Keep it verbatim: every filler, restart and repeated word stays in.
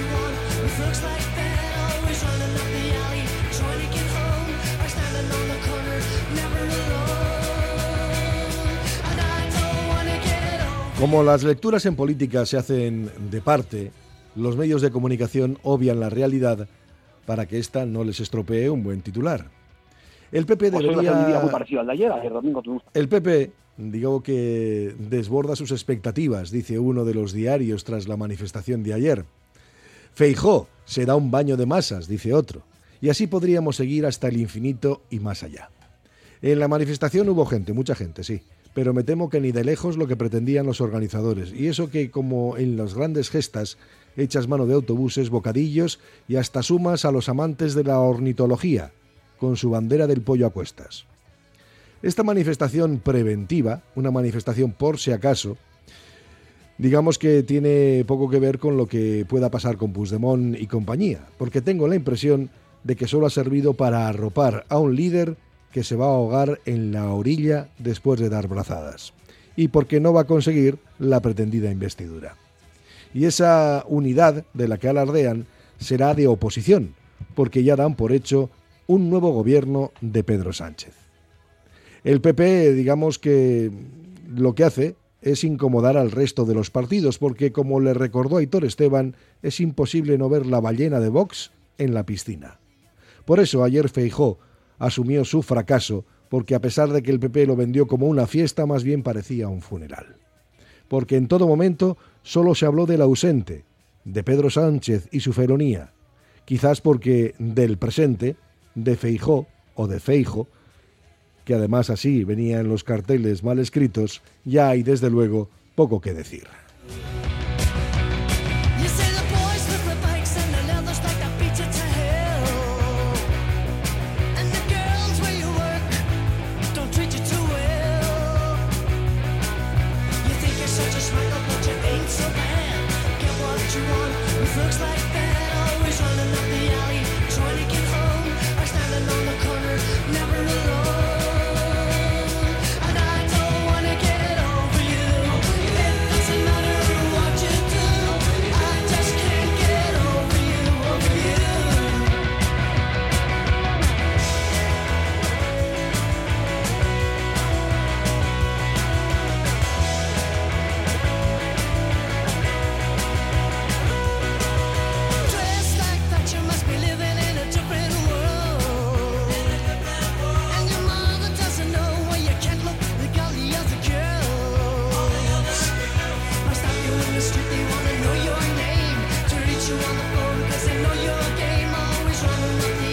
Como las lecturas en política se hacen de parte, los medios de comunicación obvian la realidad para que ésta no les estropee un buen titular. El P P Pues debería... un día muy parecido al de ayer, ayer domingo tuvimos... El P P, digo que desborda sus expectativas, dice uno de los diarios tras la manifestación de ayer. Feijóo se da un baño de masas, dice otro. Y así podríamos seguir hasta el infinito y más allá. En la manifestación hubo gente, mucha gente, sí, pero me temo que ni de lejos lo que pretendían los organizadores. Y eso que, como en las grandes gestas, echas mano de autobuses, bocadillos y hasta sumas a los amantes de la ornitología, con su bandera del pollo a cuestas. Esta manifestación preventiva, una manifestación por si acaso, digamos que tiene poco que ver con lo que pueda pasar con Puigdemont y compañía, porque tengo la impresión de que solo ha servido para arropar a un líder que se va a ahogar en la orilla después de dar brazadas, y porque no va a conseguir la pretendida investidura. Y esa unidad de la que alardean será de oposición, porque ya dan por hecho un nuevo gobierno de Pedro Sánchez. El P P, digamos que lo que hace es incomodar al resto de los partidos, porque como le recordó Aitor Esteban, es imposible no ver la ballena de Vox en la piscina. Por eso ayer Feijóo asumió su fracaso, porque a pesar de que el P P lo vendió como una fiesta, más bien parecía un funeral. Porque en todo momento solo se habló del ausente, de Pedro Sánchez y su felonía, quizás porque del presente, de Feijóo o de Feijo, que además así venía en los carteles mal escritos, ya hay desde luego poco que decir. They wanna know your name to reach you on the phone, 'cause they know your game, always running up the